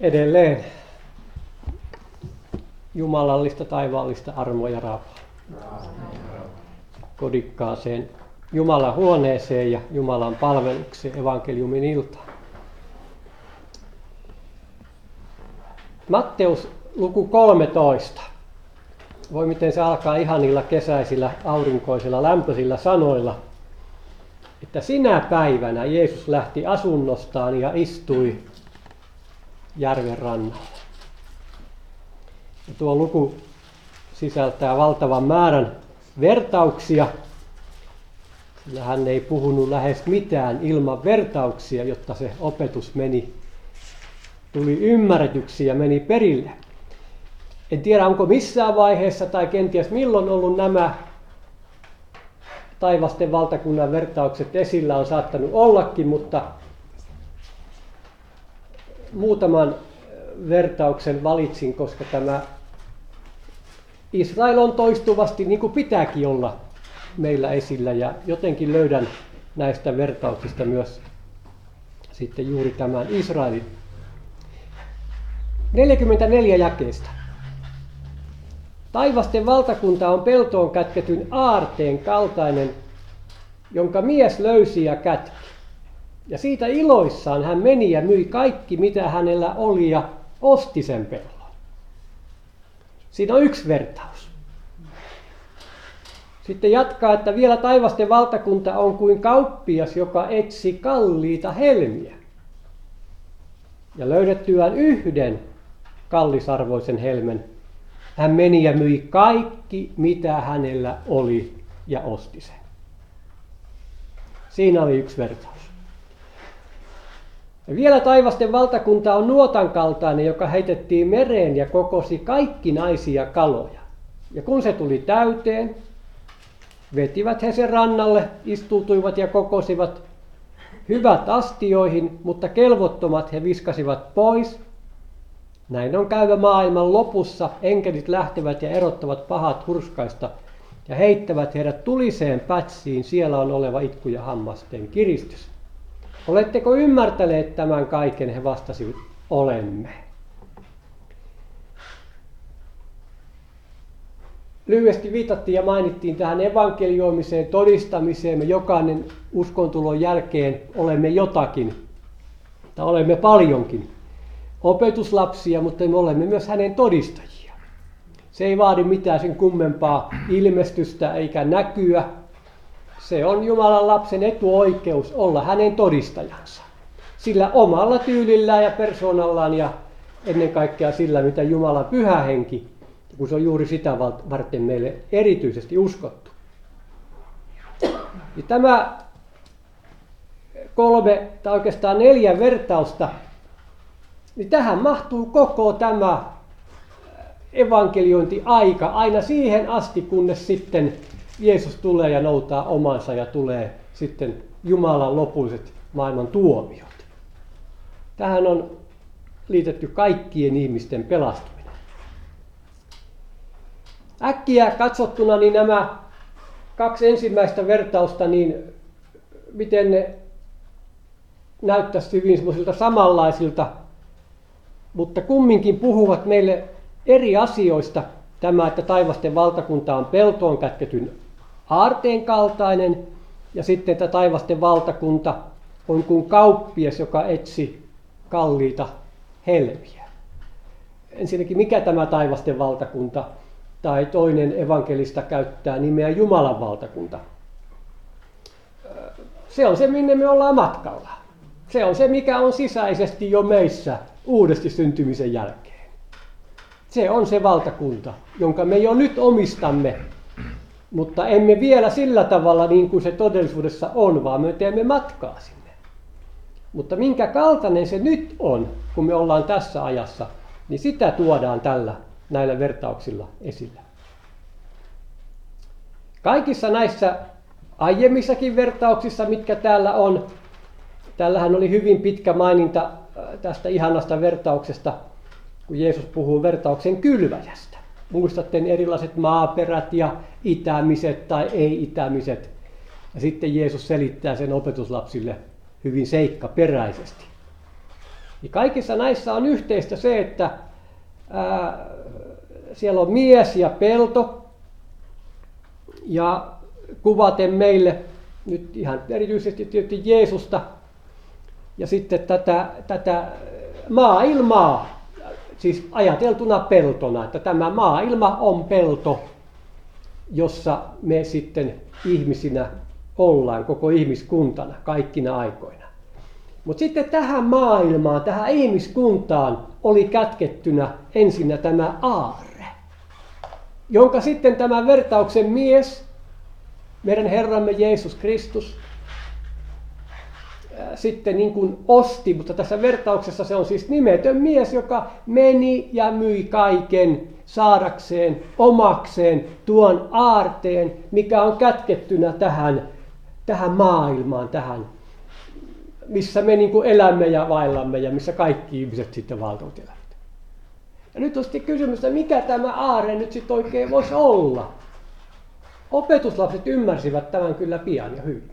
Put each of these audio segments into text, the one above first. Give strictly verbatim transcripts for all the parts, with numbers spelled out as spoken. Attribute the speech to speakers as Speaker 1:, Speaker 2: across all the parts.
Speaker 1: Edelleen jumalallista taivaallista armoa ja rauhaa kodikkaaseen Jumalan huoneeseen ja Jumalan palvelukseen evankeliumin iltaan. Matteus luku kolmetoista. Voi miten se alkaa ihanilla kesäisillä aurinkoisilla lämpöisillä sanoilla, että sinä päivänä Jeesus lähti asunnostaan ja istui järven rannalla. Ja tuo luku sisältää valtavan määrän vertauksia, sillä hän ei puhunut lähes mitään ilman vertauksia, jotta se opetus meni, tuli ymmärretyksi ja meni perille. En tiedä, onko missään vaiheessa tai kenties milloin ollut nämä taivasten valtakunnan vertaukset esillä, on saattanut ollakin, mutta muutaman vertauksen valitsin, koska tämä Israel on toistuvasti, niin kuin pitääkin olla, meillä esillä, ja jotenkin löydän näistä vertauksista myös sitten juuri tämän Israelin. neljäkymmentäneljä jakeesta. Taivasten valtakunta on peltoon kätketyn aarteen kaltainen, jonka mies löysi ja kätki. Ja siitä iloissaan hän meni ja myi kaikki, mitä hänellä oli, ja osti sen pellon. Siinä on yksi vertaus. Sitten jatkaa, että vielä taivasten valtakunta on kuin kauppias, joka etsi kalliita helmiä. Ja löydettyään yhden kallisarvoisen helmen, hän meni ja myi kaikki, mitä hänellä oli, ja osti sen. Siinä oli yksi vertaus. Ja vielä taivasten valtakunta on nuotan kaltainen, joka heitettiin mereen ja kokosi kaikki naisia kaloja. Ja kun se tuli täyteen, vetivät he sen rannalle, istuutuivat ja kokosivat hyvät astioihin, mutta kelvottomat he viskasivat pois. Näin on käyvä maailman lopussa, enkelit lähtevät ja erottavat pahat hurskaista ja heittävät heidät tuliseen pätsiin, siellä on oleva itku ja hammasten kiristys. Oletteko ymmärtäneet tämän kaiken? He vastasivat, olemme. Lyhyesti viitattiin ja mainittiin tähän evankelioimiseen, todistamiseen. Me jokainen uskontulon jälkeen olemme jotakin, tai olemme paljonkin opetuslapsia, mutta me olemme myös hänen todistajia. Se ei vaadi mitään sen kummempaa ilmestystä eikä näkyä. Se on Jumalan lapsen etuoikeus olla hänen todistajansa. Sillä omalla tyylillään ja persoonallaan ja ennen kaikkea sillä, mitä Jumalan pyhä henki, kun se on juuri sitä varten meille erityisesti uskottu. Ja tämä kolme tai oikeastaan neljä vertausta, niin tähän mahtuu koko tämä evankeliointiaika aina siihen asti, kunnes sitten Jeesus tulee ja noutaa omansa ja tulee sitten Jumalan lopulliset maailman tuomiot. Tähän on liitetty kaikkien ihmisten pelastuminen. Äkkiä katsottuna niin nämä kaksi ensimmäistä vertausta, niin miten ne näyttäisi hyvin semmoisilta samanlaisilta, mutta kumminkin puhuvat meille eri asioista. Tämä, että taivasten valtakunta on peltoon kätketyn aarteen kaltainen, ja sitten, että taivasten valtakunta on kuin kauppias, joka etsi kalliita helmiä. Ensinnäkin, mikä tämä taivasten valtakunta, tai toinen evankelista käyttää nimeä Jumalan valtakunta. Se on se, minne me ollaan matkalla. Se on se, mikä on sisäisesti jo meissä uudesti syntymisen jälkeen. Se on se valtakunta, jonka me jo nyt omistamme, mutta emme vielä sillä tavalla niin kuin se todellisuudessa on, vaan me teemme matkaa sinne. Mutta minkä kaltainen se nyt on, kun me ollaan tässä ajassa, niin sitä tuodaan tällä, näillä vertauksilla esille. Kaikissa näissä aiemmissakin vertauksissa, mitkä täällä on, täällähän oli hyvin pitkä maininta tästä ihanasta vertauksesta, kun Jeesus puhuu vertauksen kylväjästä. Muistatte erilaiset maaperät ja itämiset tai ei-itämiset. Ja sitten Jeesus selittää sen opetuslapsille hyvin seikkaperäisesti. Ja kaikissa näissä on yhteistä se, että ää, siellä on mies ja pelto, ja kuvaten meille nyt ihan erityisesti tietysti Jeesusta, ja sitten tätä, tätä maailmaa, siis ajateltuna peltona, että tämä maailma on pelto, jossa me sitten ihmisinä ollaan, koko ihmiskuntana, kaikkina aikoina. Mutta sitten tähän maailmaan, tähän ihmiskuntaan oli kätkettynä ensinnä tämä aarre, jonka sitten tämä vertauksen mies, meidän Herramme Jeesus Kristus, sitten niin kuin osti, mutta tässä vertauksessa se on siis nimetön mies, joka meni ja myi kaiken saadakseen omakseen tuon aarteen, mikä on kätkettynä tähän, tähän maailmaan, tähän, missä me niin kuin elämme ja vaellamme ja missä kaikki ihmiset sitten valtavat elävät. Ja nyt on sitten kysymys, että mikä tämä aarre nyt sitten oikein voisi olla? Opetuslapset ymmärsivät tämän kyllä pian ja hyvin.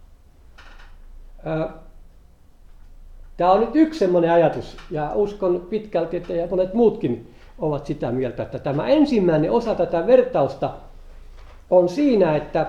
Speaker 1: Tämä on nyt yksi semmoinen ajatus, ja uskon pitkälti, että ja monet muutkin ovat sitä mieltä, että tämä ensimmäinen osa tätä vertausta on siinä, että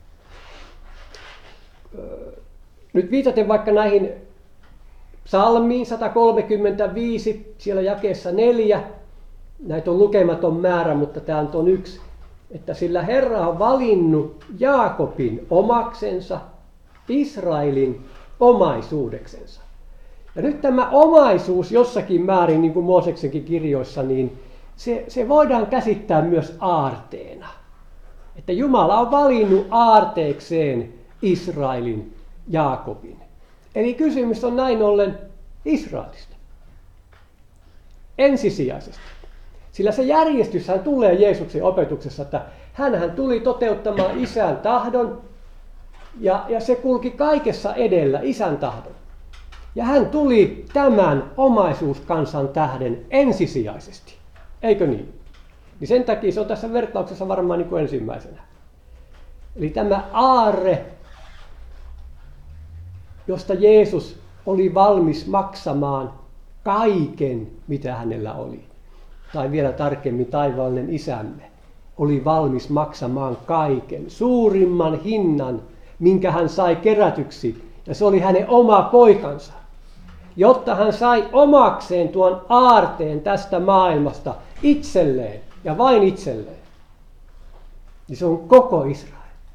Speaker 1: nyt viitaten vaikka näihin psalmiin sata kolmekymmentäviisi, siellä jakeessa neljä, näitä on lukematon määrä, mutta tämä on yksi, että sillä Herra on valinnut Jaakobin omaksensa, Israelin omaisuudeksensa. Ja nyt tämä omaisuus jossakin määrin, niin kuin Mooseksenkin kirjoissa, niin se, se voidaan käsittää myös aarteena. Että Jumala on valinnut aarteekseen Israelin, Jaakobin. Eli kysymys on näin ollen Israelista. Ensisijaisesti. Sillä se järjestyshän tulee Jeesuksen opetuksessa, että hänhän tuli toteuttamaan isän tahdon, ja, ja se kulki kaikessa edellä isän tahdon. Ja hän tuli tämän omaisuuskansan tähden ensisijaisesti. Eikö niin? Niin sen takia se on tässä vertauksessa varmaan niin kuin ensimmäisenä. Eli tämä aarre, josta Jeesus oli valmis maksamaan kaiken, mitä hänellä oli. Tai vielä tarkemmin taivaallinen isämme oli valmis maksamaan kaiken, suurimman hinnan, minkä hän sai kerätyksi. Ja se oli hänen oma poikansa. Jotta hän sai omakseen tuon aarteen tästä maailmasta itselleen ja vain itselleen. Niin se on koko Israel.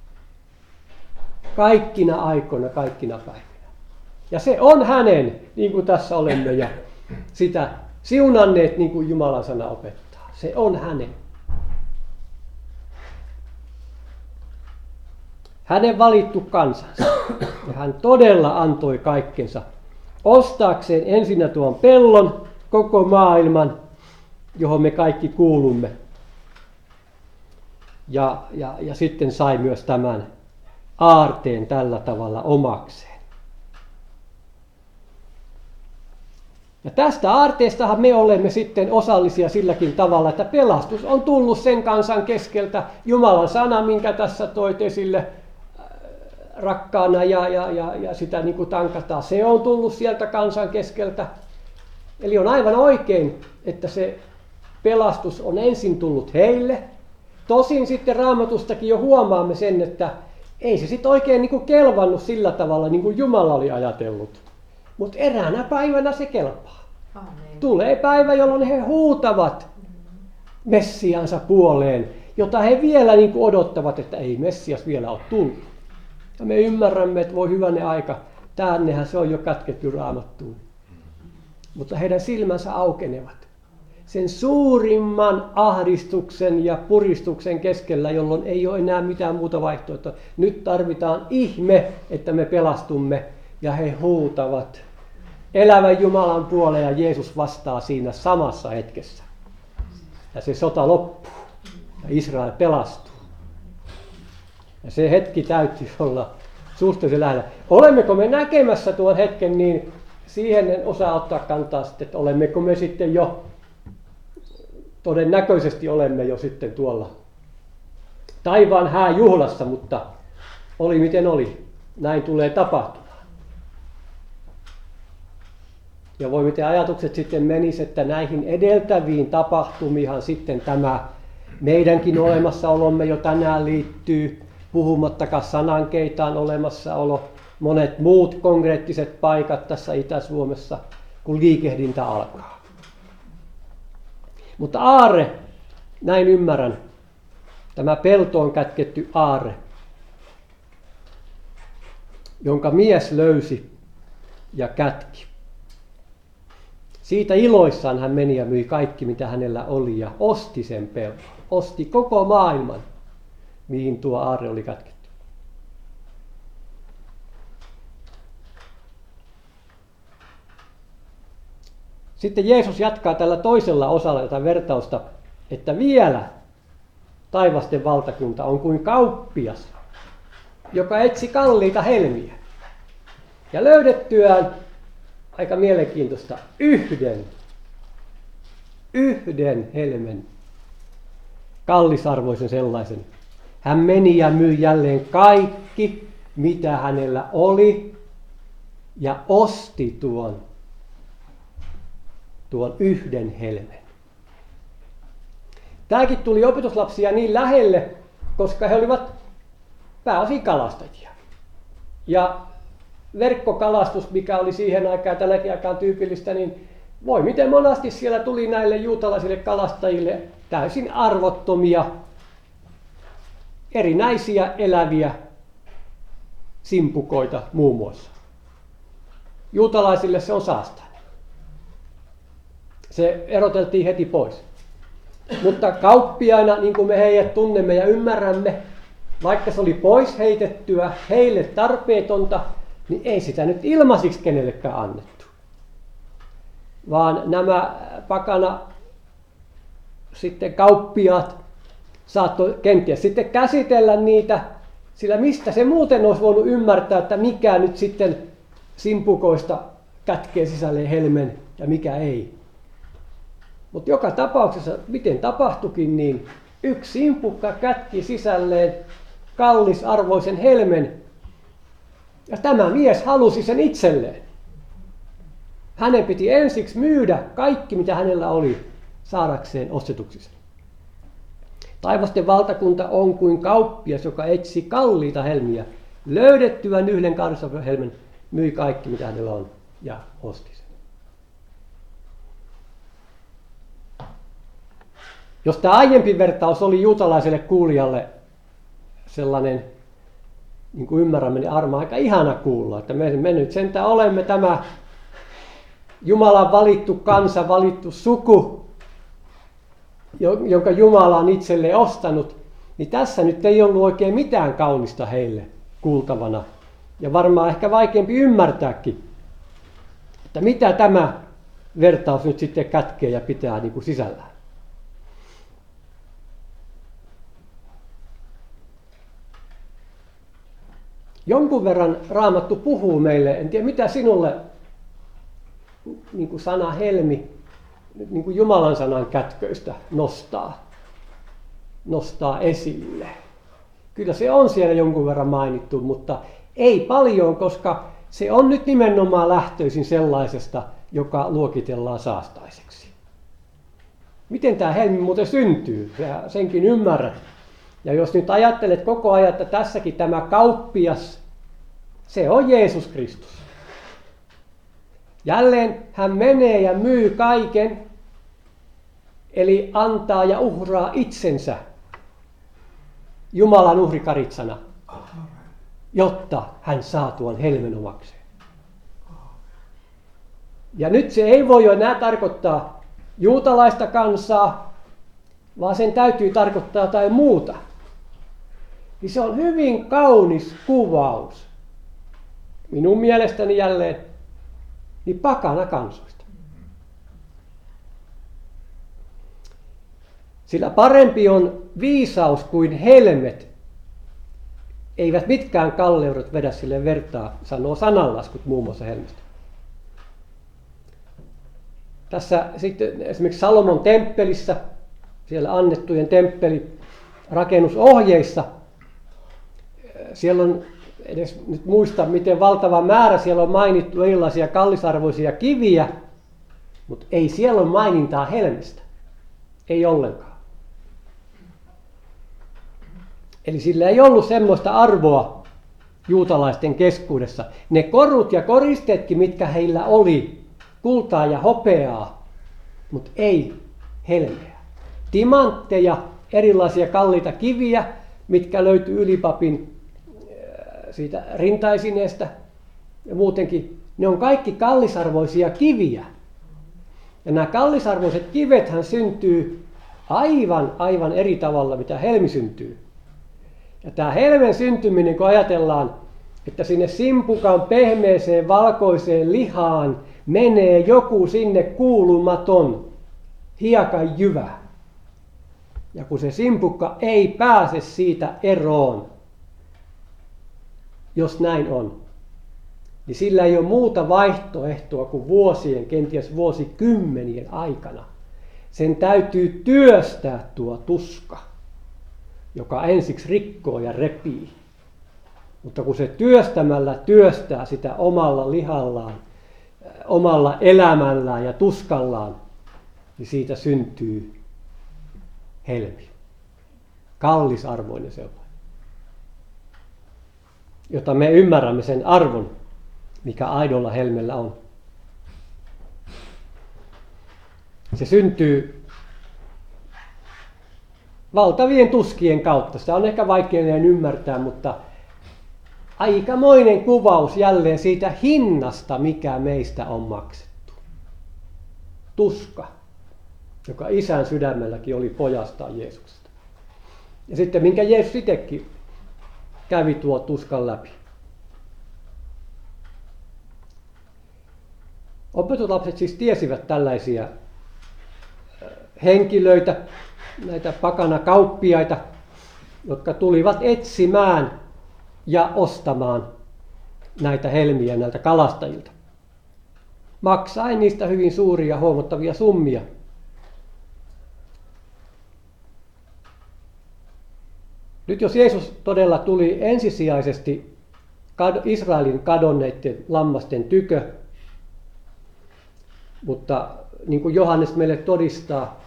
Speaker 1: Kaikkina aikoina, kaikkina päivinä. Ja se on hänen, niin kuin tässä olemme ja sitä siunanneet, niin kuin Jumalan sana opettaa. Se on hänen. Hänen valittu kansansa. Ja hän todella antoi kaikkensa ostaakseen ensinnä tuon pellon, koko maailman, johon me kaikki kuulumme. Ja, ja, ja sitten sai myös tämän aarteen tällä tavalla omakseen. Ja tästä aarteestahan me olemme sitten osallisia silläkin tavalla, että pelastus on tullut sen kansan keskeltä. Jumalan sana, minkä tässä toit esille rakkaana ja, ja, ja, ja sitä niin kuin tankataan, se on tullut sieltä kansan keskeltä. Eli on aivan oikein, että se pelastus on ensin tullut heille. Tosin sitten Raamatustakin jo huomaamme sen, että ei se sitten oikein niin kuin kelvannut sillä tavalla, niin kuin Jumala oli ajatellut. Mutta eräänä päivänä se kelpaa. Amen. Tulee päivä, jolloin he huutavat Messiansa puoleen, jota he vielä niin kuin odottavat, että ei Messias vielä ole tullut. Ja me ymmärrämme, että voi hyvänen aika, tännehän se on jo kätketty Raamattuun. Mutta heidän silmänsä aukenevat sen suurimman ahdistuksen ja puristuksen keskellä, jolloin ei ole enää mitään muuta vaihtoehtoa. Nyt tarvitaan ihme, että me pelastumme, ja he huutavat elävän Jumalan puoleen, ja Jeesus vastaa siinä samassa hetkessä. Ja se sota loppuu, ja Israel pelastuu. Ja se hetki täytyy olla suhteellisen lähellä. Olemmeko me näkemässä tuon hetken, niin siihen en osaa ottaa kantaa sitten, että olemmeko me sitten jo, todennäköisesti olemme jo sitten tuolla taivaan hääjuhlassa, mutta oli miten oli. Näin tulee tapahtumaan. Ja voi miten ajatukset sitten menis, että näihin edeltäviin tapahtumihan sitten tämä meidänkin olemassaolomme jo tänään liittyy, puhumattakaan Sanankeitaan olemassaolo, monet muut konkreettiset paikat tässä Itä-Suomessa, kun liikehdintä alkaa. Mutta aarre, näin ymmärrän, tämä peltoon kätketty aarre, jonka mies löysi ja kätki. Siitä iloissaan hän meni ja myi kaikki, mitä hänellä oli, ja osti sen pellon. Osti koko maailman, mihin tuo aarre oli kätketty. Sitten Jeesus jatkaa tällä toisella osalla tätä vertausta, että vielä taivasten valtakunta on kuin kauppias, joka etsi kalliita helmiä. Ja löydettyään, aika mielenkiintoista, yhden, yhden helmen, kallisarvoisen sellaisen. Hän meni ja myi jälleen kaikki, mitä hänellä oli, ja osti tuon, tuon yhden helmen. Tämäkin tuli opetuslapsia niin lähelle, koska he olivat pääosin kalastajia. Ja verkkokalastus, mikä oli siihen aikaan ja tänäkin aikaan tyypillistä, niin voi miten monasti siellä tuli näille juutalaisille kalastajille täysin arvottomia, erinäisiä eläviä simpukoita muun muassa. Juutalaisille se on saastainen. Se eroteltiin heti pois. Mutta kauppiaina, niin kuin me heidät tunnemme ja ymmärrämme, vaikka se oli pois heitettyä, heille tarpeetonta, niin ei sitä nyt ilmaisiksi kenellekään annettu. Vaan nämä pakana sitten kauppiaat saattoi kenties sitten käsitellä niitä, sillä mistä se muuten olisi voinut ymmärtää, että mikä nyt sitten simpukoista kätkee sisälle helmen ja mikä ei. Mutta joka tapauksessa, miten tapahtuikin, niin yksi simpukka kätki sisälleen kallisarvoisen helmen, ja tämä mies halusi sen itselleen. Hänen piti ensiksi myydä kaikki, mitä hänellä oli, saadakseen ostetuksi sen. Taivasten valtakunta on kuin kauppias, joka etsi kalliita helmiä. Löydettyään yhden kallisarvoisen helmen, myi kaikki, mitä hänellä on, ja osti sen. Jos tämä aiempi vertaus oli juutalaiselle kuulijalle sellainen, niin kuin ymmärrämme, niin Arma aika ihana kuulla, että me, me nyt sentään olemme tämä Jumalan valittu kansa, valittu suku, jonka Jumala on itselleen ostanut, niin tässä nyt ei ollut oikein mitään kaunista heille kuultavana. Ja varmaan ehkä vaikeampi ymmärtääkin, että mitä tämä vertaus nyt sitten kätkee ja pitää niin kuin sisällään. Jonkun verran Raamattu puhuu meille, en tiedä mitä sinulle niin kuin sana helmi, niin kuin Jumalan sanan kätköistä nostaa, nostaa esille. Kyllä se on siellä jonkun verran mainittu, mutta ei paljon, koska se on nyt nimenomaan lähtöisin sellaisesta, joka luokitellaan saastaiseksi. Miten tämä helmi muuten syntyy? Sä senkin ymmärrät. Ja jos nyt ajattelet koko ajan, että tässäkin tämä kauppias, se on Jeesus Kristus. Jälleen hän menee ja myy kaiken, eli antaa ja uhraa itsensä Jumalan uhrikaritsana, jotta hän saa tuon helmen omakseen. Ja nyt se ei voi jo enää tarkoittaa juutalaista kansaa, vaan sen täytyy tarkoittaa jotain muuta. Niin se on hyvin kaunis kuvaus, minun mielestäni jälleen, niin pakana kansoista. Sillä parempi on viisaus kuin helmet. Eivät mitkään kalleudet vedä sille vertaa, sanoo sananlaskut muun muassa helmestä. Tässä sitten esimerkiksi Salomon temppelissä, siellä annettujen temppelirakennusohjeissa, siellä on, edes nyt muista miten valtava määrä siellä on mainittu erilaisia kallisarvoisia kiviä, Mutta ei siellä ole mainintaa helmestä. Ei ollenkaan. Eli sillä ei ollut semmoista arvoa juutalaisten keskuudessa. Ne korut ja koristeetkin, mitkä heillä oli, kultaa ja hopeaa, mutta ei helmeä. Timantteja, erilaisia kalliita kiviä, mitkä löytyi ylipapin siitä rintaesineestä ja muutenkin. Ne on kaikki kallisarvoisia kiviä. Ja nämä kallisarvoiset kivethän syntyy aivan, aivan eri tavalla, mitä helmi syntyy. Ja tämä helmen syntyminen, kun ajatellaan, että sinne simpukan pehmeeseen valkoiseen lihaan menee joku sinne kuulumaton hiekan jyvä. Ja kun se simpukka ei pääse siitä eroon, jos näin on, niin sillä ei ole muuta vaihtoehtoa kuin vuosien, kenties vuosikymmenien aikana. Sen täytyy työstää tuo tuska, joka ensiksi rikkoo ja repii. Mutta kun se työstämällä työstää sitä omalla lihallaan, omalla elämällään ja tuskallaan, niin siitä syntyy helmi. Kallisarvoinen sellainen. Jota me ymmärrämme sen arvon, mikä aidolla helmellä on. Se syntyy valtavien tuskien kautta. Sitä on ehkä vaikea ymmärtää, mutta aikamoinen kuvaus jälleen siitä hinnasta, mikä meistä on maksettu. Tuska, joka isän sydämelläkin oli pojastaan Jeesuksesta. Ja sitten minkä Jeesus itsekin kävi tuo tuskan läpi. Opetuslapset siis tiesivät tällaisia henkilöitä, näitä pakanakauppiaita, jotka tulivat etsimään ja ostamaan näitä helmiä näiltä kalastajilta. Maksaen niistä hyvin suuria huomattavia summia. Nyt jos Jeesus todella tuli ensisijaisesti Israelin kadonneiden lammasten tykö, mutta niin kuin Johannes meille todistaa,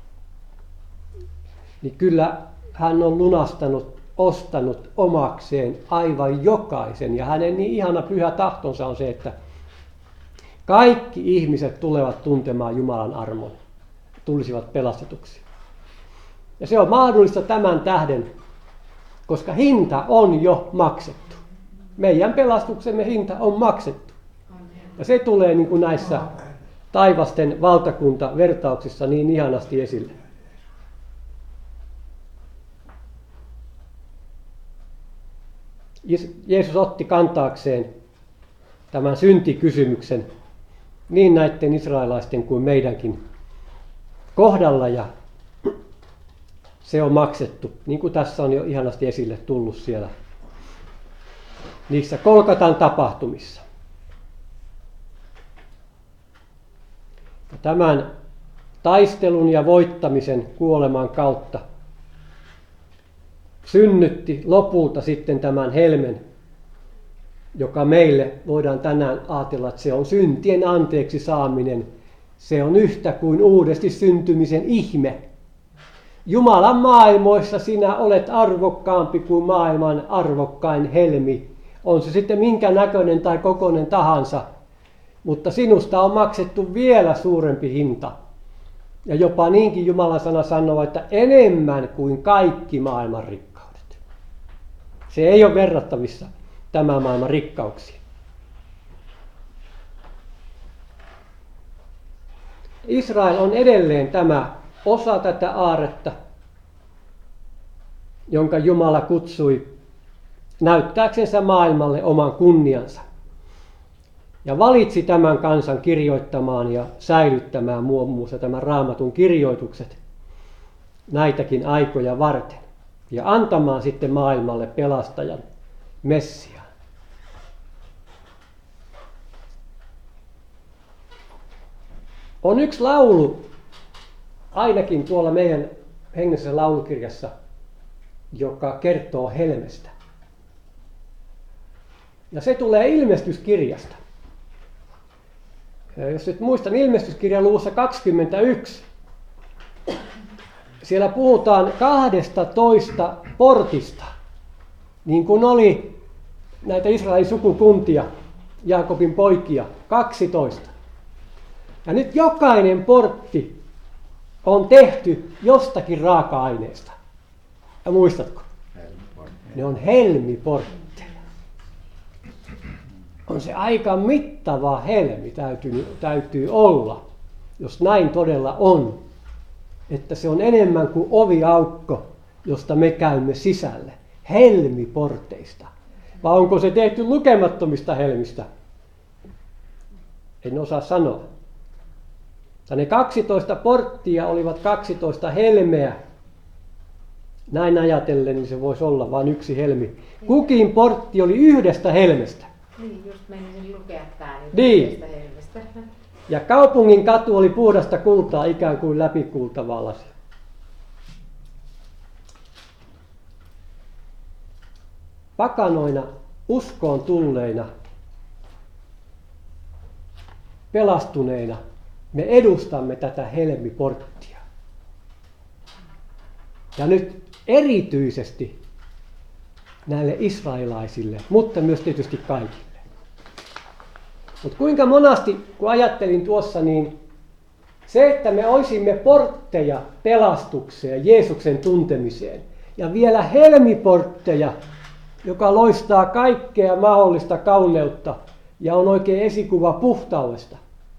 Speaker 1: niin kyllä hän on lunastanut, ostanut omakseen aivan jokaisen. Ja hänen niin ihana pyhä tahtonsa on se, että kaikki ihmiset tulevat tuntemaan Jumalan armon, tulisivat pelastetuksi. Ja se on mahdollista tämän tähden, koska hinta on jo maksettu. Meidän pelastuksemme hinta on maksettu. Ja se tulee niin kuin näissä taivasten valtakuntavertauksissa niin ihanasti esille. Jeesus otti kantaakseen tämän syntikysymyksen niin näiden israelaisten kuin meidänkin kohdalla, ja se on maksettu, niin kuin tässä on jo ihanasti esille tullut siellä niissä Kolkatan tapahtumissa. Ja tämän taistelun ja voittamisen kuoleman kautta synnytti lopulta sitten tämän helmen, joka meille voidaan tänään ajatella, että se on syntien anteeksi saaminen. Se on yhtä kuin uudesti syntymisen ihme. Jumalan maailmoissa sinä olet arvokkaampi kuin maailman arvokkain helmi. On se sitten minkä näköinen tai kokoinen tahansa, mutta sinusta on maksettu vielä suurempi hinta. Ja jopa niinkin Jumalan sana sanoo, että enemmän kuin kaikki maailman rikkaudet. Se ei ole verrattavissa tämän maailman rikkauksiin. Israel on edelleen tämä osa tätä aarretta, jonka Jumala kutsui näyttääksensä maailmalle oman kunniansa. Ja valitsi tämän kansan kirjoittamaan ja säilyttämään muun muassa tämän Raamatun kirjoitukset näitäkin aikoja varten. Ja antamaan sitten maailmalle pelastajan, Messiaan. On yksi laulu, ainakin tuolla meidän hengellisessä laulukirjassa, joka kertoo helmestä. Ja se tulee ilmestyskirjasta. Jos nyt muistan, ilmestyskirjan luvussa kaksikymmentäyksi, siellä puhutaan kahdestatoista portista, niin kuin oli näitä Israelin sukukuntia, Jaakobin poikia, kaksitoista. Ja nyt jokainen portti on tehty jostakin raaka-aineesta. Ja muistatko? Ne on helmiportteja. On se aika mittava helmi täytyy, täytyy olla, jos näin todella on. Että se on enemmän kuin oviaukko, josta me käymme sisälle. Helmiporteista. Vai onko se tehty lukemattomista helmistä? En osaa sanoa. Ja ne kaksitoista porttia olivat kaksitoista helmeä. Näin ajatellen, niin se voisi olla vain yksi helmi. Kukin portti oli yhdestä helmestä.
Speaker 2: Niin, just menisin lukea tää nyt
Speaker 1: niin.
Speaker 2: Yhdestä helmestä.
Speaker 1: Ja kaupungin katu oli puhdasta kultaa, ikään kuin läpikultavaa lasia. Pakanoina, uskoon tulleina, pelastuneina, me edustamme tätä helmiporttia. Ja nyt erityisesti näille israelaisille, mutta myös tietysti kaikille. Mutta kuinka monasti, kun ajattelin tuossa, niin se, että me olisimme portteja pelastukseen, Jeesuksen tuntemiseen, ja vielä helmiportteja, joka loistaa kaikkea mahdollista kauneutta ja on oikein esikuva puhtaudesta,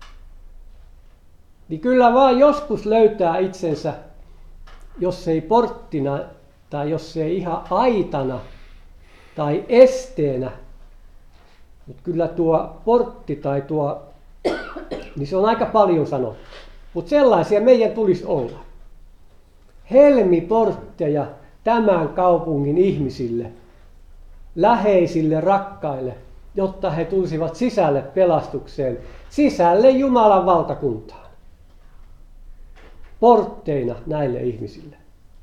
Speaker 1: niin kyllä vaan joskus löytää itsensä, jos ei porttina tai jos ei ihan aitana tai esteenä, mutta kyllä tuo portti tai tuo, niin se on aika paljon sanottu. Mutta sellaisia meidän tulisi olla. Helmiportteja tämän kaupungin ihmisille, läheisille, rakkaille, jotta he tulisivat sisälle pelastukseen, sisälle Jumalan valtakuntaan. Portteina näille ihmisille.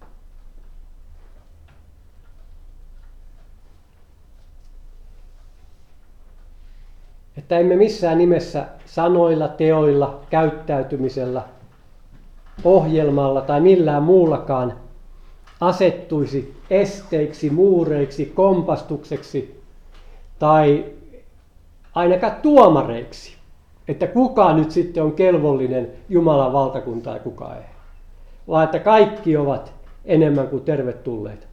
Speaker 1: Että emme missään nimessä sanoilla, teoilla, käyttäytymisellä, ohjelmalla tai millään muullakaan asettuisi esteiksi, muureiksi, kompastukseksi tai ainakaan tuomareiksi, että kuka nyt sitten on kelvollinen Jumalan valtakuntaan ja kuka ei. Vaan että kaikki ovat enemmän kuin tervetulleita.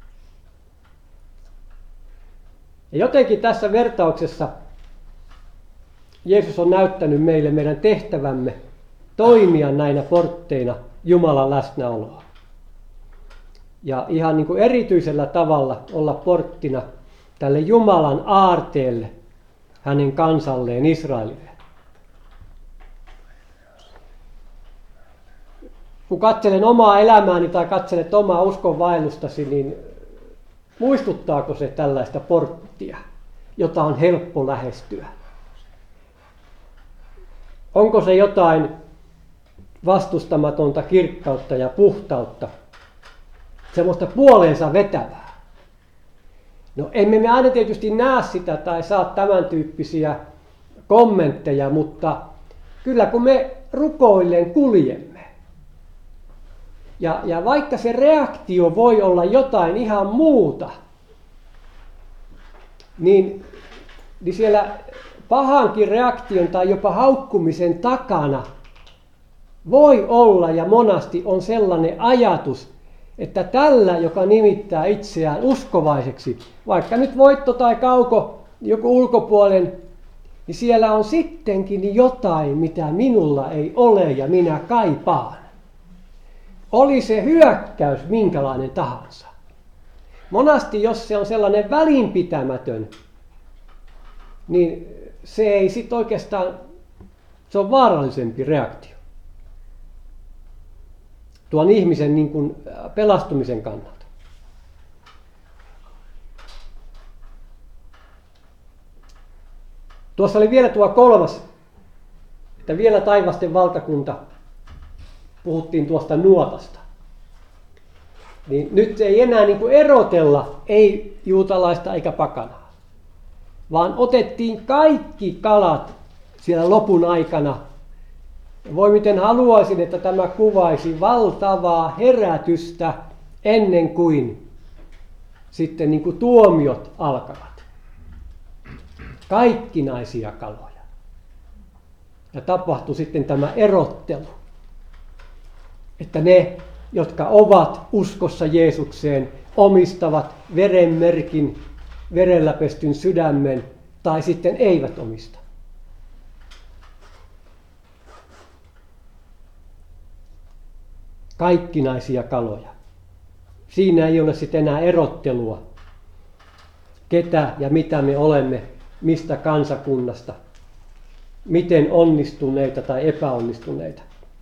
Speaker 1: Ja jotenkin tässä vertauksessa Jeesus on näyttänyt meille meidän tehtävämme toimia näinä portteina Jumalan läsnäoloa. Ja ihan niin kuin erityisellä tavalla olla porttina tälle Jumalan aarteelle, hänen kansalleen Israelille. Kun katselen omaa elämääni tai katselet omaa uskonvaellustasi, niin muistuttaako se tällaista porttia, jota on helppo lähestyä? Onko se jotain vastustamatonta kirkkautta ja puhtautta, semmoista puoleensa vetävää? No emme me aina tietysti näe sitä tai saa tämän tyyppisiä kommentteja, mutta kyllä kun me rukoillen kuljemme, ja, ja vaikka se reaktio voi olla jotain ihan muuta, niin, niin siellä pahankin reaktion tai jopa haukkumisen takana voi olla ja monasti on sellainen ajatus, että tällä, joka nimittää itseään uskovaiseksi, vaikka nyt voitto tai kauko, joku ulkopuolen, niin siellä on sittenkin jotain, mitä minulla ei ole ja minä kaipaan. Oli se hyökkäys minkälainen tahansa. Monasti, jos se on sellainen välinpitämätön, niin se ei sitten oikeastaan, se on vaarallisempi reaktio. Tuon ihmisen niin kuin pelastumisen kannalta. Tuossa oli vielä tuo kolmas, että vielä taivasten valtakunta, puhuttiin tuosta nuotasta. Niin nyt ei enää niin kuin erotella ei juutalaista eikä pakanaa, vaan otettiin kaikki kalat siellä lopun aikana. Voi miten haluaisin, että tämä kuvaisi valtavaa herätystä ennen kuin sitten niin kuin tuomiot alkavat. Kaikkinaisia kaloja. Ja tapahtui sitten tämä erottelu, että ne, jotka ovat uskossa Jeesukseen, omistavat verenmerkin, verellä pestyn sydämen, tai sitten eivät omista. Kaikkinaisia kaloja. Siinä ei ole sitten enää erottelua, ketä ja mitä me olemme, mistä kansakunnasta, miten onnistuneita tai epäonnistuneita.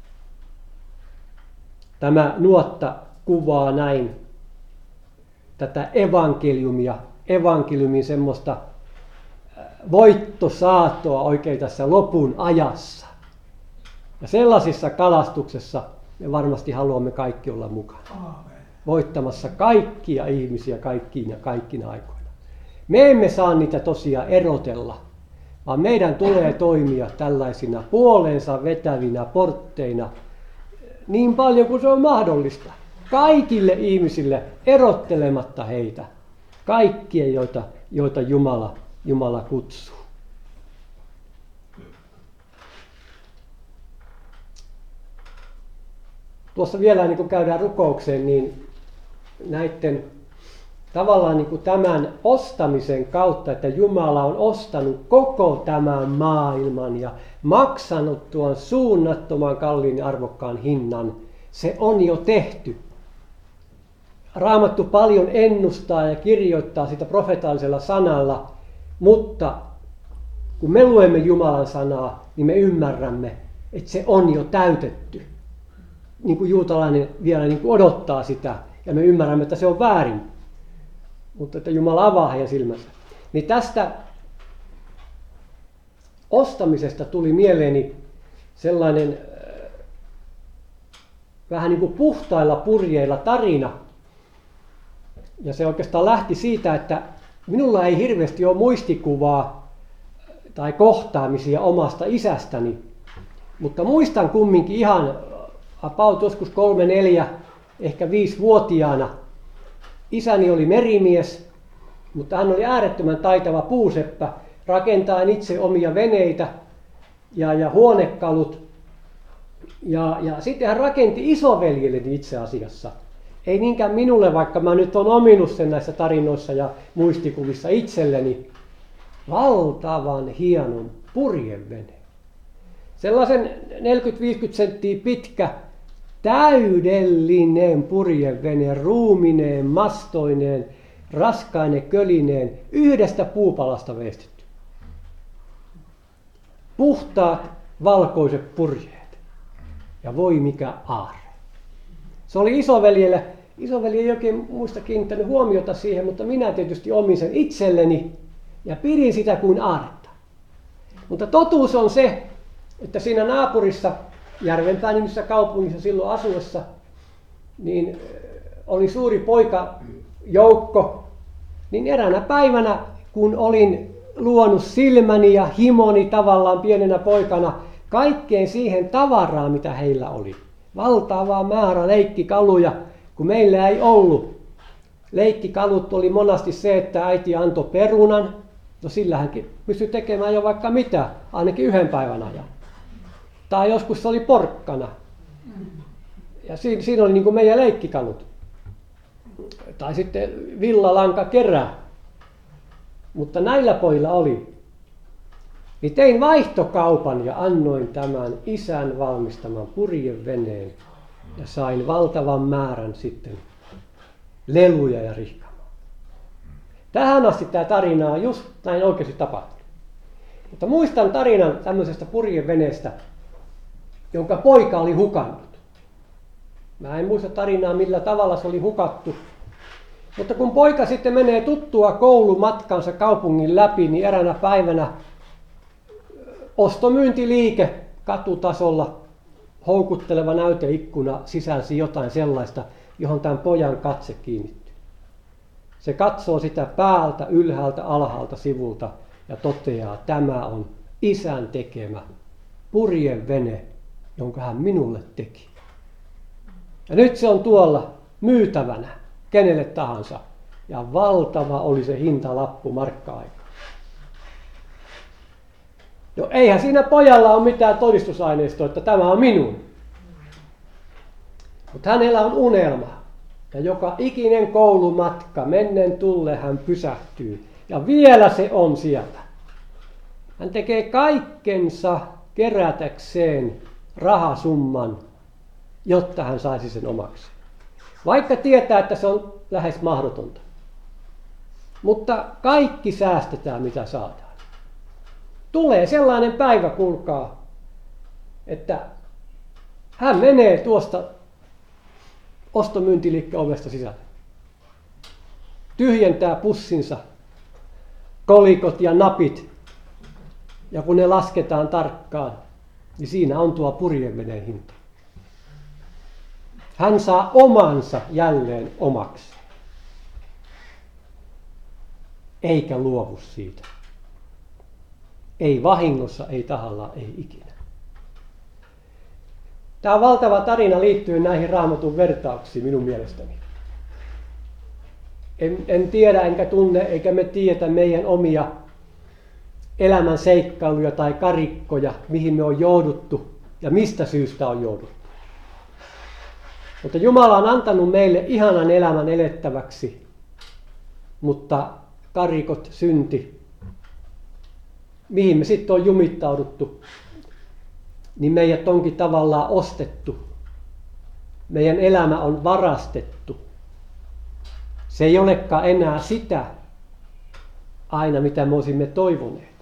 Speaker 1: Tämä nuotta kuvaa näin tätä evankeliumia, evankeliumin semmoista voittosaatoa oikein tässä lopun ajassa. Ja sellaisissa kalastuksessa me varmasti haluamme kaikki olla mukana. Aamen. Voittamassa kaikkia ihmisiä kaikkiin ja kaikkina aikoina. Me emme saa niitä tosiaan erotella, vaan meidän tulee toimia tällaisina puoleensa vetävinä portteina niin paljon kuin se on mahdollista. Kaikille ihmisille erottelematta heitä. Kaikkia, joita, joita Jumala, Jumala kutsuu. Tuossa vielä niin kun käydään rukoukseen, niin näiden tavallaan niin kuin tämän ostamisen kautta, että Jumala on ostanut koko tämän maailman ja maksanut tuon suunnattoman kalliin ja arvokkaan hinnan, se on jo tehty. Raamattu paljon ennustaa ja kirjoittaa sitä profetaalisella sanalla, mutta kun me luemme Jumalan sanaa, niin me ymmärrämme, että se on jo täytetty. Niin kuin juutalainen vielä niin kuin odottaa sitä, ja me ymmärrämme, että se on väärin. Mutta että Jumala avaa heidän silmänsä. Niin tästä ostamisesta tuli mieleeni sellainen äh, vähän niin kuin puhtailla purjeilla tarina. Ja se oikeastaan lähti siitä, että minulla ei hirveästi ole muistikuvaa tai kohtaamisia omasta isästäni. Mutta muistan kumminkin ihan about joskus kolme, neljä, ehkä viisivuotiaana. Isäni oli merimies, mutta hän oli äärettömän taitava puuseppä, rakentaen itse omia veneitä ja, ja huonekalut. Ja, ja sitten hän rakenti isoveljelleni itse asiassa. Ei niinkään minulle, vaikka mä nyt olen ominut sen näissä tarinoissa ja muistikuvissa itselleni, valtavan hienon purjeveneen. Sellaisen neljäkymmentä viisikymmentä senttiä pitkä, täydellinen purjevene, ruumineen, mastoineen, raskainen kölineen, yhdestä puupalasta veistetty. Puhtaat valkoiset purjeet. Ja voi mikä aarre. Se oli isoveljelle. Isoveli ei oikein muista kiinnittänyt huomiota siihen, mutta minä tietysti omin sen itselleni ja pidin sitä kuin aarretta. Mutta totuus on se, että siinä naapurissa, Järvenpään nimisessä kaupungissa silloin asuessa, niin oli suuri poikajoukko. Niin eräänä päivänä, kun olin luonut silmäni ja himoni tavallaan pienenä poikana kaikkeen siihen tavaraan, mitä heillä oli. Valtava määrä leikkikaluja, kun meillä ei ollut. Leikkikalut oli monasti se, että äiti antoi perunan. No sillähän pystyi tekemään jo vaikka mitä, ainakin yhden päivän ajan. Tai joskus se oli porkkana. Ja siinä, siinä oli niin kuin meidän leikkikalut. Tai sitten villalanka kerää. Mutta näillä pojilla oli. Niin tein vaihtokaupan ja annoin tämän isän valmistaman purjeveneen. Ja sain valtavan määrän sitten leluja ja rihkamaa. Tähän asti tämä tarina on just näin oikeasti tapahtunut. Mutta muistan tarinan tämmöisestä purjeveneestä, jonka poika oli hukannut. Mä en muista tarinaa, millä tavalla se oli hukattu. Mutta kun poika sitten menee tuttua koulumatkansa kaupungin läpi, niin eräänä päivänä ostomyyntiliike katutasolla, houkutteleva näyteikkuna sisälsi jotain sellaista, johon tämän pojan katse kiinnittyy. Se katsoo sitä päältä, ylhäältä, alhaalta, sivulta ja toteaa, että tämä on Isän tekemä purjevene, jonka hän minulle teki. Ja nyt se on tuolla myytävänä kenelle tahansa. Ja valtava oli se hintalappu markka-aikaa. No eihän siinä pojalla ole mitään todistusaineistoa, että tämä on minun. Mutta hänellä on unelma. Ja joka ikinen koulumatka mennen tulle hän pysähtyy. Ja vielä se on siellä. Hän tekee kaikkensa kerätäkseen rahasumman, jotta hän saisi sen omaksi. Vaikka tietää, että se on lähes mahdotonta. Mutta kaikki säästetään, mitä saadaan. Tulee sellainen päivä, kuulkaa, että hän menee tuosta ostomyyntiliikkeen ovesta sisälle. Tyhjentää pussinsa, kolikot ja napit. Ja kun ne lasketaan tarkkaan, niin siinä on tuo purjeveneen hinta. Hän saa omansa jälleen omaksi. Eikä luovu siitä. Ei vahingossa, ei tahallaan, ei ikinä. Tämä valtava tarina liittyy näihin Raamatun vertauksiin minun mielestäni. En, en tiedä enkä tunne eikä me tiedetä meidän omia elämän seikkailuja tai karikkoja, mihin me on jouduttu ja mistä syystä on jouduttu. Mutta Jumala on antanut meille ihanan elämän elettäväksi, mutta karikot, synti, mihin me sitten on jumittauduttu, niin meidät onkin tavallaan ostettu. Meidän elämä on varastettu. Se ei olekaan enää sitä aina, mitä me olisimme toivoneet.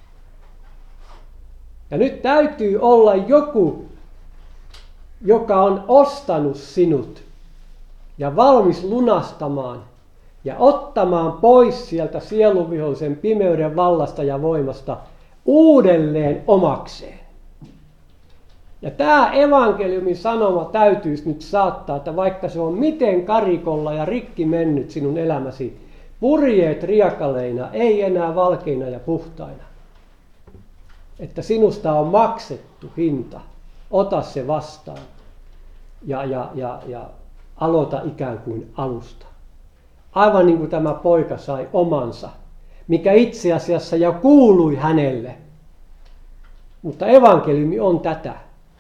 Speaker 1: Ja nyt täytyy olla joku, joka on ostanut sinut ja valmis lunastamaan ja ottamaan pois sieltä sielunvihollisen pimeyden vallasta ja voimasta uudelleen omakseen. Ja tämä evankeliumin sanoma täytyisi nyt saattaa, että vaikka se on miten karikolla ja rikki mennyt sinun elämäsi, purjeet riekaleina, ei enää valkeina ja puhtaina. Että sinusta on maksettu hinta, ota se vastaan ja, ja, ja, ja aloita ikään kuin alusta. Aivan niin kuin tämä poika sai omansa, mikä itse asiassa jo kuului hänelle. Mutta evankeliumi on tätä.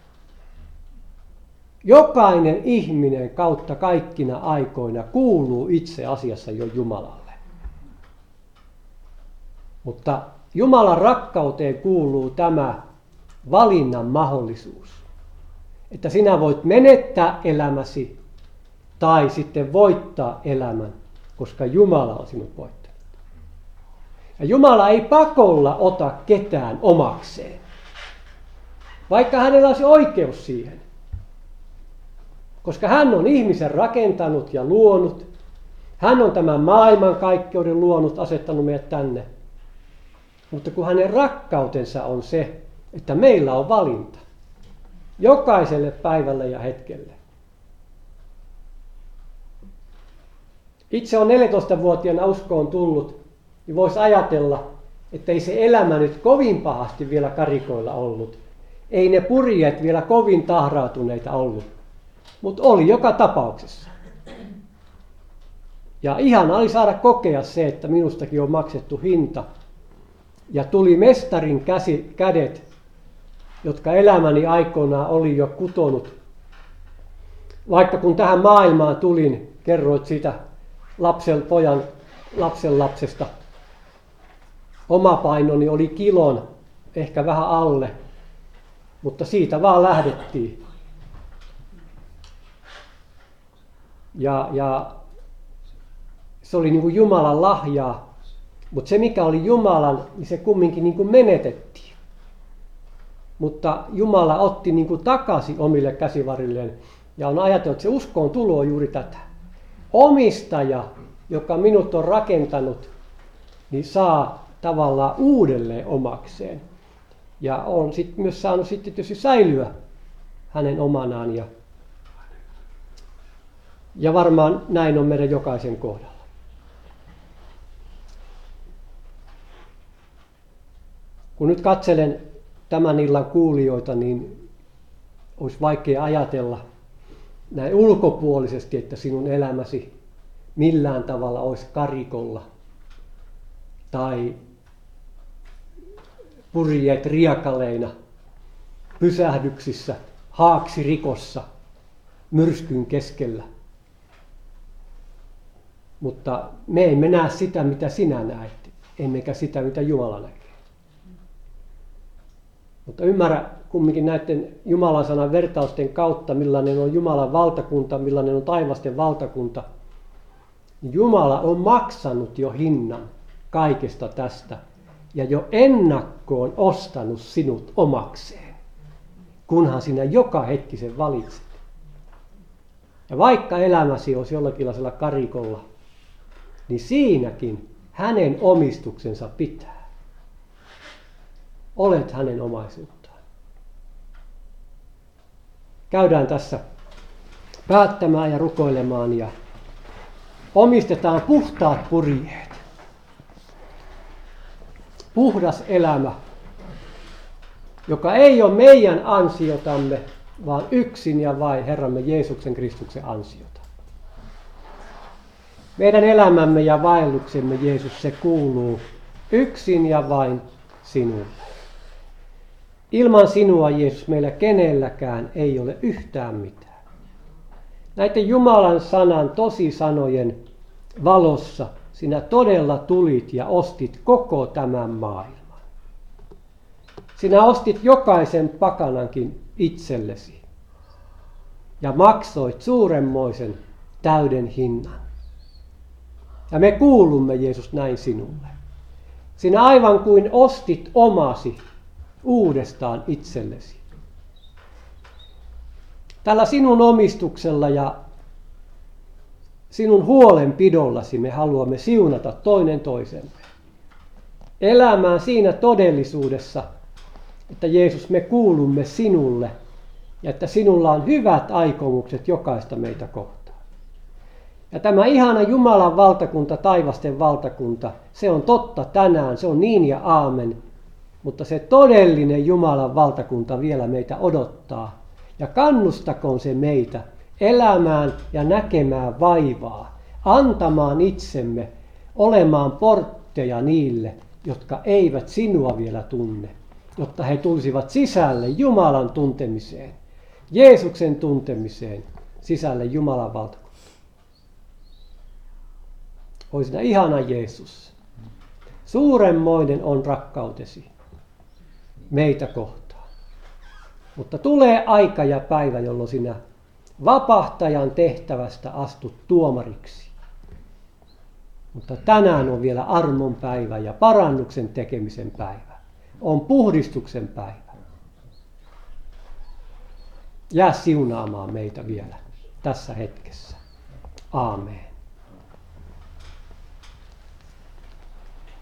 Speaker 1: Jokainen ihminen kautta kaikkina aikoina kuuluu itse asiassa jo Jumalalle. Mutta Jumalan rakkauteen kuuluu tämä valinnan mahdollisuus. Että sinä voit menettää elämäsi tai sitten voittaa elämän, koska Jumala on sinut voittanut. Ja Jumala ei pakolla ota ketään omakseen, vaikka hänellä olisi oikeus siihen. Koska hän on ihmisen rakentanut ja luonut. Hän on tämän maailmankaikkeuden luonut, asettanut meidät tänne. Mutta kun hänen rakkautensa on se, että meillä on valinta. Jokaiselle päivälle ja hetkelle. Itse on neljätoistavuotiaana uskoon tullut, niin voisi ajatella, että ei se elämä nyt kovin pahasti vielä karikoilla ollut. Ei ne purjeet vielä kovin tahrautuneita ollut. Mutta oli joka tapauksessa. Ja ihana oli saada kokea se, että minustakin on maksettu hinta. Ja tuli mestarin käsi, kädet, jotka elämäni aikoinaan oli jo kutonut. Vaikka kun tähän maailmaan tulin, kerroit siitä lapsen pojan lapsen lapsesta. Oma painoni oli kilon, ehkä vähän alle, mutta siitä vaan lähdettiin. Ja, ja se oli niin kuin Jumalan lahjaa, mutta se mikä oli Jumalan, niin se kumminkin niin kuin menetettiin. Mutta Jumala otti niin kuin takaisin omille käsivarilleen ja on ajatellut, että se uskoon tulo on juuri tätä. Omistaja, joka minut on rakentanut, niin saa tavallaan uudelleen omakseen. Ja on sit myös saanut sitten tietysti säilyä hänen omanaan. Ja, ja varmaan näin on meidän jokaisen kohdalla. Kun nyt katselen tämän illan kuulijoita, niin olisi vaikea ajatella näin ulkopuolisesti, että sinun elämäsi millään tavalla olisi karikolla tai purjeet riekaleina, pysähdyksissä, haaksirikossa, myrskyn keskellä. Mutta me emme näe sitä, mitä sinä näet, emmekä sitä, mitä Jumala näkee. Mutta ymmärrä kumminkin näiden Jumalan sanan vertausten kautta, millainen on Jumalan valtakunta, millainen on taivasten valtakunta. Jumala on maksanut jo hinnan kaikesta tästä ja jo ennakkoon ostanut sinut omakseen, kunhan sinä joka hetki sen valitset. Ja vaikka elämäsi olisi jollakinlaisella karikolla, niin siinäkin hänen omistuksensa pitää. Olet hänen omaisuuttaan. Käydään tässä päättämään ja rukoilemaan ja omistetaan puhtaat purjeet. Puhdas elämä, joka ei ole meidän ansiotamme, vaan yksin ja vain Herramme Jeesuksen Kristuksen ansiota. Meidän elämämme ja vaelluksemme, Jeesus, se kuuluu yksin ja vain sinulle. Ilman sinua, Jeesus, meillä kenelläkään ei ole yhtään mitään. Näiden Jumalan sanan tosisanojen valossa sinä todella tulit ja ostit koko tämän maailman. Sinä ostit jokaisen pakanankin itsellesi ja maksoit suuremmoisen täyden hinnan. Ja me kuulumme, Jeesus, näin sinulle. Sinä aivan kuin ostit omasi uudestaan itsellesi. Tällä sinun omistuksella ja sinun huolenpidollasi me haluamme siunata toinen toisemme. Elämään siinä todellisuudessa, että Jeesus, me kuulumme sinulle ja että sinulla on hyvät aikomukset jokaista meitä kohtaan. Ja tämä ihana Jumalan valtakunta, taivasten valtakunta, se on totta tänään, se on niin ja aamen. Mutta se todellinen Jumalan valtakunta vielä meitä odottaa. Ja kannustakoon se meitä elämään ja näkemään vaivaa, antamaan itsemme, olemaan portteja niille, jotka eivät sinua vielä tunne, jotta he tulisivat sisälle Jumalan tuntemiseen, Jeesuksen tuntemiseen, sisälle Jumalan valtakuntaan. Oi sinä ihana Jeesus, suuremmoinen on rakkautesi meitä kohtaan. Mutta tulee aika ja päivä, jolloin sinä vapahtajan tehtävästä astut tuomariksi. Mutta tänään on vielä armon päivä ja parannuksen tekemisen päivä. On puhdistuksen päivä. Jää siunaamaan meitä vielä tässä hetkessä. Aamen.